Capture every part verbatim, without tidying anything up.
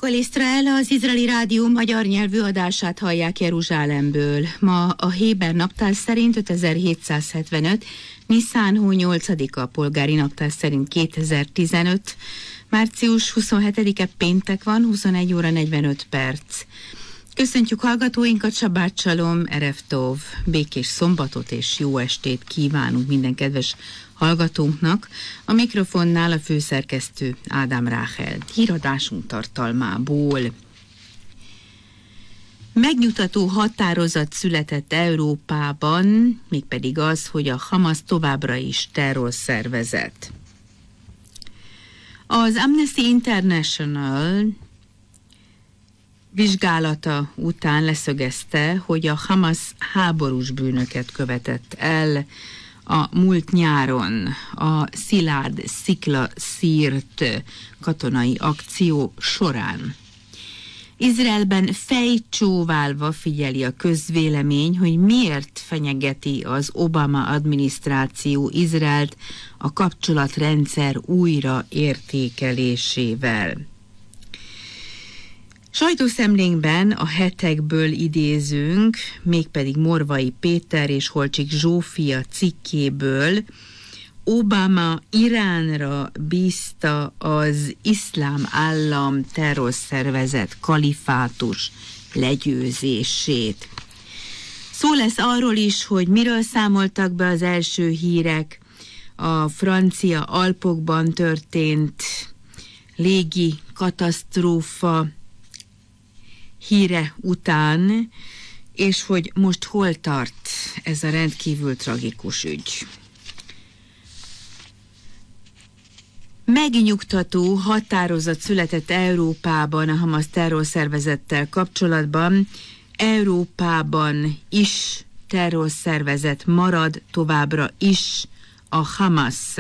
Kol Iszrael, az izraeli rádió magyar nyelvű adását hallják Jeruzsálemből. Ma a Héber naptár szerint ötezer-hétszázhetvenöt, Niszán hó nyolcadika, polgári naptár szerint kétezer-tizenöt, március huszonhetedike péntek van, huszonegy óra negyvenöt perc. Köszöntjük hallgatóinkat, Sabát Salom, Erev Tov, békés szombatot és jó estét kívánunk minden kedves hallgatónknak. A mikrofonnál a főszerkesztő Ádám Ráhel. Híradásunk tartalmából. Megnyugtató határozat született Európában, mégpedig az, hogy a Hamas továbbra is terrorszervezet. Az Amnesty International vizsgálata után leszögezte, hogy a Hamas háborús bűnöket követett el a múlt nyáron a szilárd sziklaszírt katonai akció során. Izraelben fejcsóválva figyeli a közvélemény, hogy miért fenyegeti az Obama adminisztráció Izraelt a kapcsolatrendszer újraértékelésével. Sajtószemlénkben a hetekből idézünk, mégpedig Morvai Péter és Holcsik Zsófia cikkéből. Obama Iránra bízta az iszlám állam terrorszervezet kalifátus legyőzését. Szó lesz arról is, hogy miről számoltak be az első hírek a francia Alpokban történt légi katasztrófa híre után, és hogy most hol tart ez a rendkívül tragikus ügy. Megnyugtató határozat született Európában a Hamas terrorszervezettel kapcsolatban. Európában is terrorszervezet marad továbbra is a Hamas.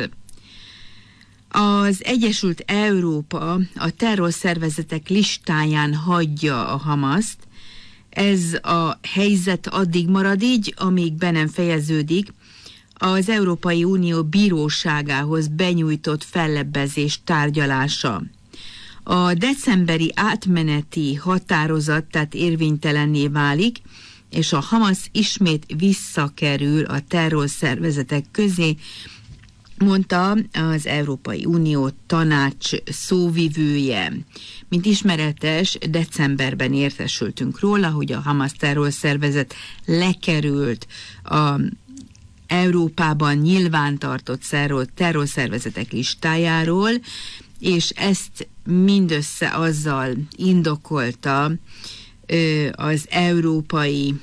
Az Egyesült Európa a terrorszervezetek listáján hagyja a Hamaszt. Ez a helyzet addig marad így, amíg be nem fejeződik az Európai Unió bíróságához benyújtott fellebbezés tárgyalása. A decemberi átmeneti határozat tehát érvénytelenné válik, és a Hamas ismét visszakerül a terrorszervezetek közé, mondta az Európai Unió tanács szóvivője. Mint ismeretes, decemberben értesültünk róla, hogy a Hamas terrorszervezet lekerült a Európában nyilvántartott terrorszervezetek listájáról, és ezt mindössze azzal indokolta az Európai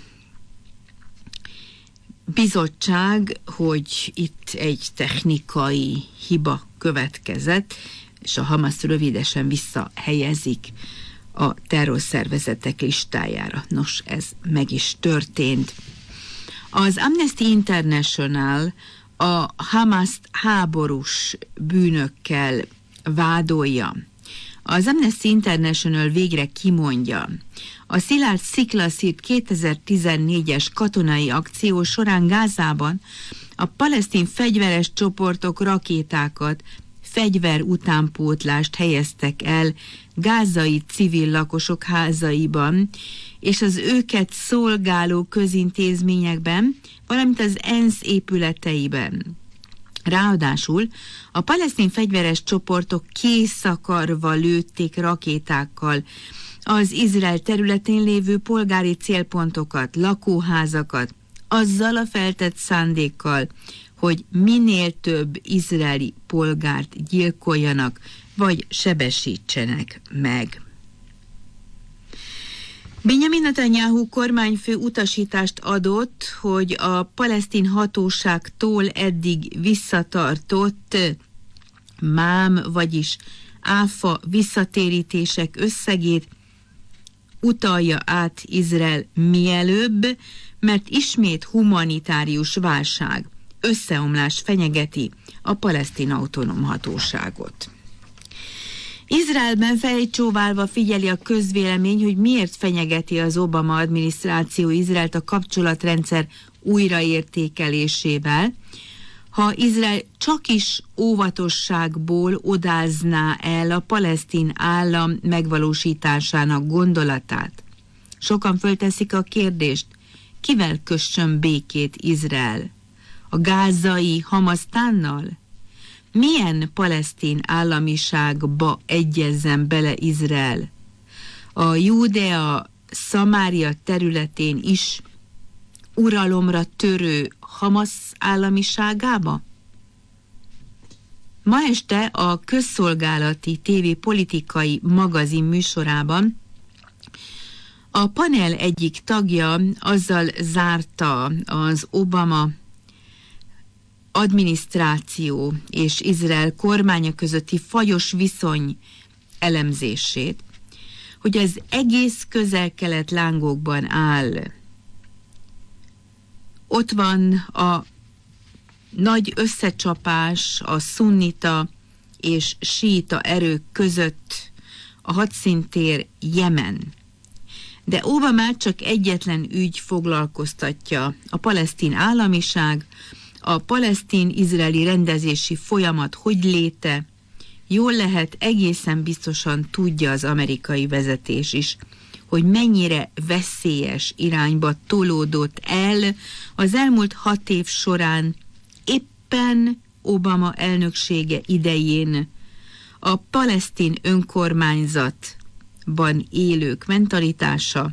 Bizottság, hogy itt egy technikai hiba következett, és a Hamas rövidesen visszahelyezik a terrorszervezetek listájára. Nos, ez meg is történt. Az Amnesty International a Hamaszt háborús bűnökkel vádolja. Az Amnesty International végre kimondja: a szilárd sziklaszírt kétezer-tizennégyes katonai akció során Gázában a palesztin fegyveres csoportok rakétákat, fegyver utánpótlást helyeztek el gázai civil lakosok házaiban és az őket szolgáló közintézményekben, valamint az ENSZ épületeiben. Ráadásul a palesztin fegyveres csoportok készakarva lőtték rakétákkal az Izrael területén lévő polgári célpontokat, lakóházakat, azzal a feltett szándékkal, hogy minél több izraeli polgárt gyilkoljanak, vagy sebesítsenek meg. Benjamin Netanyahu kormányfő utasítást adott, hogy a palesztin hatóságtól eddig visszatartott mám, vagyis áfa visszatérítések összegét utalja át Izrael mielőbb, mert ismét humanitárius válság, összeomlás fenyegeti a palesztin autonóm hatóságot. Izraelben fejcsóválva figyeli a közvélemény, hogy miért fenyegeti az Obama adminisztráció Izraelt a kapcsolatrendszer újraértékelésével. ha Izrael csak is óvatosságból odázná el a palesztin állam megvalósításának gondolatát. Sokan fölteszik a kérdést, kivel kössön békét Izrael? A gázai Hamasztánnal? Milyen palesztin államiságba egyezzen bele Izrael? A Júdea Szamária területén is uralomra törő Hamasz államiságába? Ma este a közszolgálati tévé politikai magazin műsorában a panel egyik tagja azzal zárta az Obama adminisztráció és Izrael kormánya közötti fajos viszony elemzését, hogy az egész Közel-Kelet lángokban áll. Ott van a nagy összecsapás a szunnita és síita erők között, a hadszintér Jemen. De Obamát csak egyetlen ügy foglalkoztatja, a palesztin államiság, a palesztin-izraeli rendezési folyamat hogy léte. Jól lehet, egészen biztosan tudja az amerikai vezetés is, hogy mennyire veszélyes irányba tolódott el az elmúlt hat év során éppen Obama elnöksége idején a palesztin önkormányzatban élők mentalitása,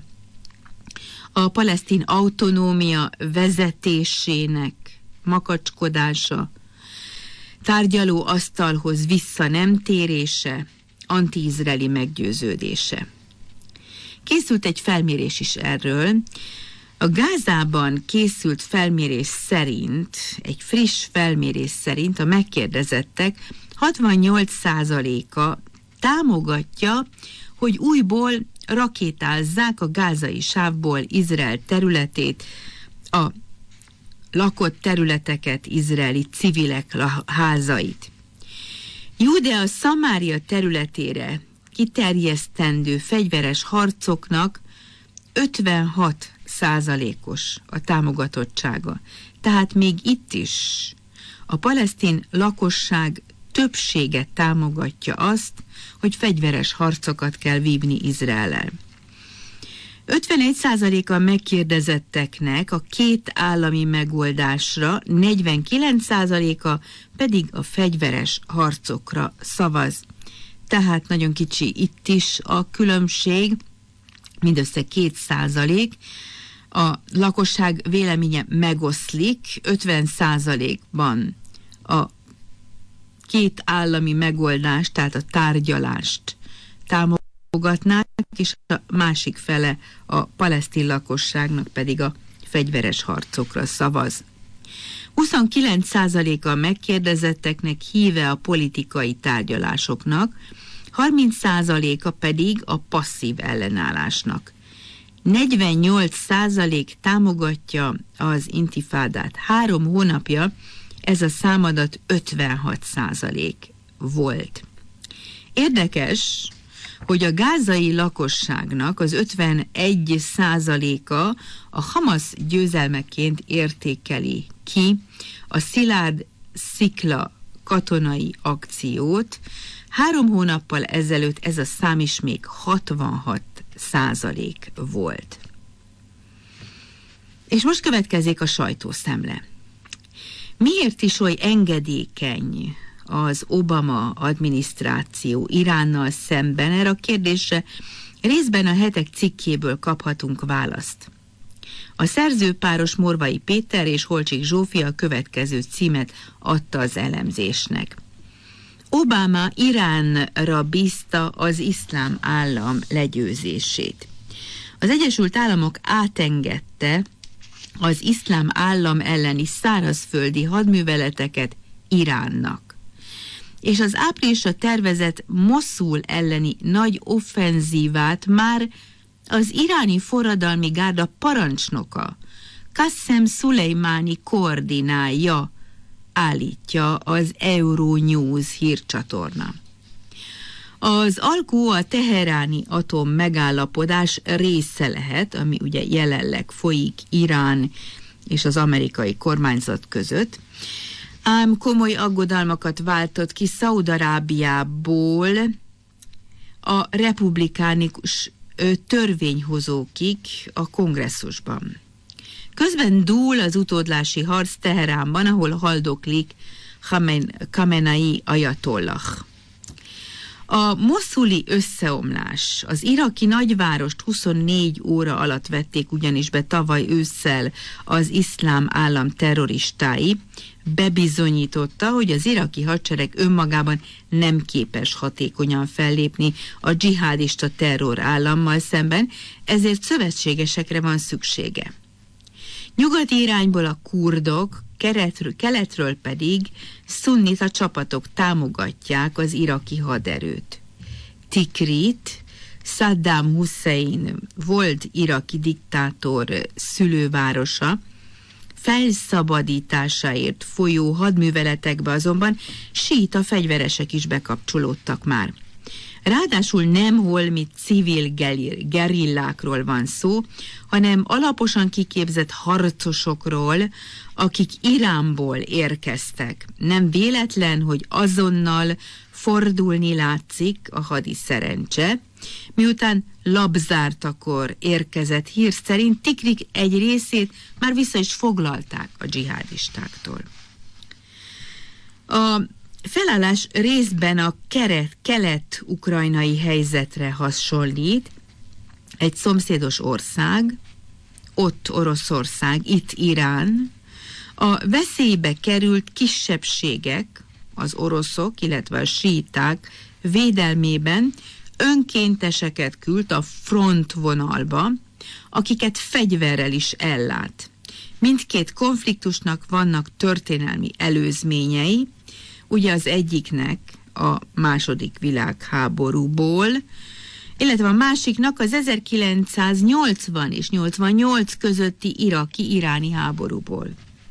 a palesztin autonómia vezetésének makacskodása, tárgyaló asztalhoz vissza nem térése, anti-izraeli meggyőződése. Készült egy felmérés is erről. A Gázában készült felmérés szerint, egy friss felmérés szerint a megkérdezettek hatvannyolc százaléka támogatja, hogy újból rakétázzák a gázai sávból Izrael területét, a lakott területeket, izraeli civilek házait. Júdea Szamária területére kiterjesztendő fegyveres harcoknak ötvenhat százalékos a támogatottsága. Tehát még itt is a palesztin lakosság többsége támogatja azt, hogy fegyveres harcokat kell vívni Izraellel. ötvenegy százaléka megkérdezetteknek a két állami megoldásra, negyvenkilenc százaléka pedig a fegyveres harcokra szavaz. Tehát nagyon kicsi itt is a különbség, mindössze két százalék. A lakosság véleménye megoszlik, ötven százalékban a két állami megoldást, tehát a tárgyalást támogatnák, és a másik fele a palesztin lakosságnak pedig a fegyveres harcokra szavaz. huszonkilenc százaléka a megkérdezetteknek híve a politikai tárgyalásoknak, harminc százaléka pedig a passzív ellenállásnak. negyvennyolc százalék támogatja az intifádát. Három hónapja ez a számadat ötvenhat százalék volt. Érdekes, hogy a gázai lakosságnak az ötvenegy százaléka a Hamasz győzelmeként értékeli ki a szilárd szikla katonai akciót. Három hónappal ezelőtt ez a szám is még hatvanhat százalék volt. És most következik a sajtószemle. Miért is oly engedékeny az Obama adminisztráció Iránnal szemben? Erre a kérdésre részben a Hetek cikkéből kaphatunk választ. A szerzőpáros Morvai Péter és Holcsik Zsófia a következő címet adta az elemzésnek. Obama Iránra bízta az iszlám állam legyőzését. Az Egyesült Államok átengedte az iszlám állam elleni szárazföldi hadműveleteket Iránnak. És az áprilisra tervezett Moszul elleni nagy offenzívát már az iráni forradalmi gárda parancsnoka, Qassem Szulejmáni koordinálja, állítja az Euronews hírcsatorna. Az alkú a teheráni atom megállapodás része lehet, ami ugye jelenleg folyik Irán és az amerikai kormányzat között. Ám komoly aggodalmakat váltott ki Szaúd-Arábiából a republikánikus törvényhozókig a kongresszusban. Közben dúl az utódlási harc Teheránban, ahol haldoklik Khamenei ajatollah. A moszuli összeomlás, az iraki nagyvárost huszonnégy óra alatt vették ugyanis be tavaly ősszel az iszlám állam terroristái, bebizonyította, hogy az iraki hadsereg önmagában nem képes hatékonyan fellépni a dzsihádista terror állammal szemben, ezért szövetségesekre van szüksége. Nyugati irányból a kurdok, keletről, keletről pedig szunnita csapatok támogatják az iraki haderőt. Tikrit, Saddam Hussein volt iraki diktátor szülővárosa, felszabadításáért folyó hadműveletekbe azonban síita fegyveresek is bekapcsolódtak már. Ráadásul nem holmi civil gerillákról van szó, hanem alaposan kiképzett harcosokról, akik Iránból érkeztek. Nem véletlen, hogy azonnal fordulni látszik a hadi szerencse, miután labzártakor érkezett hír szerint Tikrik egy részét már vissza is foglalták a dzsihádistáktól. A felállás részben a keret, kelet-ukrajnai helyzetre hasonlít. Egy szomszédos ország, ott Oroszország, itt Irán, a veszélybe került kisebbségek, az oroszok, illetve a síiták védelmében önkénteseket küld a frontvonalba, akiket fegyverrel is ellát. Mindkét konfliktusnak vannak történelmi előzményei, ugye az egyiknek a második világháborúból, illetve a másiknak az ezerkilencszáznyolcvan és nyolcvannyolc közötti iraki-iráni háborúból.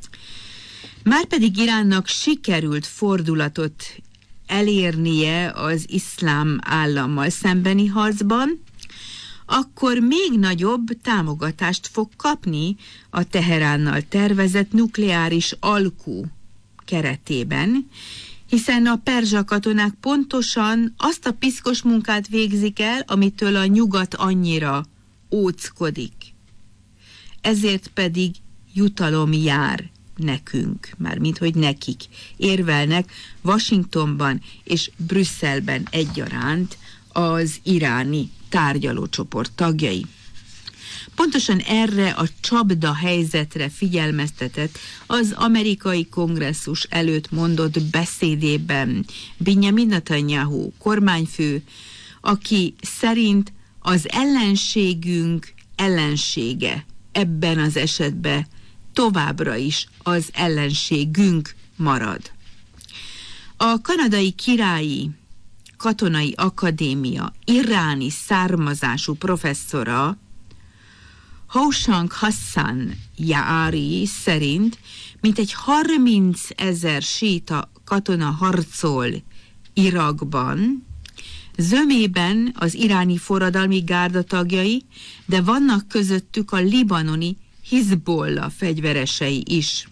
Márpedig Iránnak sikerült fordulatot elérnie az iszlám állammal szembeni harcban, akkor még nagyobb támogatást fog kapni a Teheránnal tervezett nukleáris alkú keretében, hiszen a perzsa katonák pontosan azt a piszkos munkát végzik el, amitől a nyugat annyira óckodik. Ezért pedig jutalom jár nekünk, mármint hogy nekik érvelnek Washingtonban és Brüsszelben egyaránt az iráni tárgyalócsoport tagjai. Pontosan erre a csapda helyzetre figyelmeztetett az amerikai kongresszus előtt mondott beszédében Benjamin Netanyahu kormányfő, aki szerint az ellenségünk ellensége ebben az esetben továbbra is az ellenségünk marad. A kanadai királyi katonai akadémia iráni származású professzora Hoshang Hassan Yaari szerint mintegy harminc ezer síta katona harcol Irakban, zömében az iráni forradalmi gárda tagjai, de vannak közöttük a libanoni Hizbollah fegyveresei is.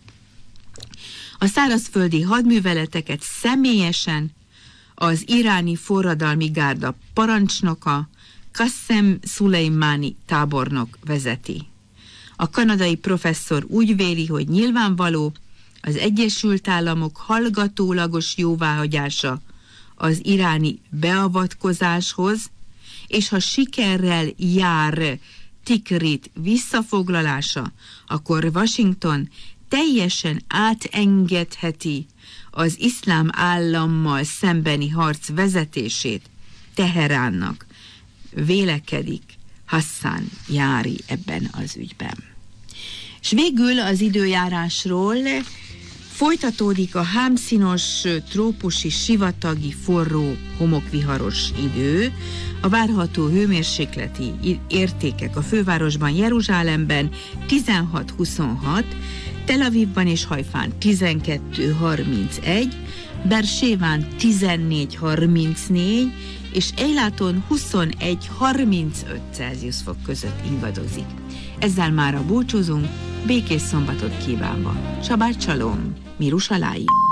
A szárazföldi hadműveleteket személyesen az iráni forradalmi gárda parancsnoka Qassem Szulejmáni tábornok vezeti. A kanadai professzor úgy véli, hogy nyilvánvaló az Egyesült Államok hallgatólagos jóváhagyása az iráni beavatkozáshoz, és ha sikerrel jár Tikrit visszafoglalása, akkor Washington teljesen átengedheti az iszlám állammal szembeni harc vezetését Teheránnak, vélekedik Hassan Yaari ebben az ügyben. És végül az időjárásról folytatódik a hámszínos, trópusi, sivatagi, forró, homokviharos idő. A várható hőmérsékleti értékek a fővárosban, Jeruzsálemben tizenhat-huszonhat, Tel Avivban és Hajfán tizenkettő harmincegy, Berséván tizennégy harmincnégy, és Eiláton huszonegy harmincöt Celsius fok között ingadozik. Ezzel mára búcsúzunk, békés szombatot kívánva. Sabát csalom, Mirushalayim.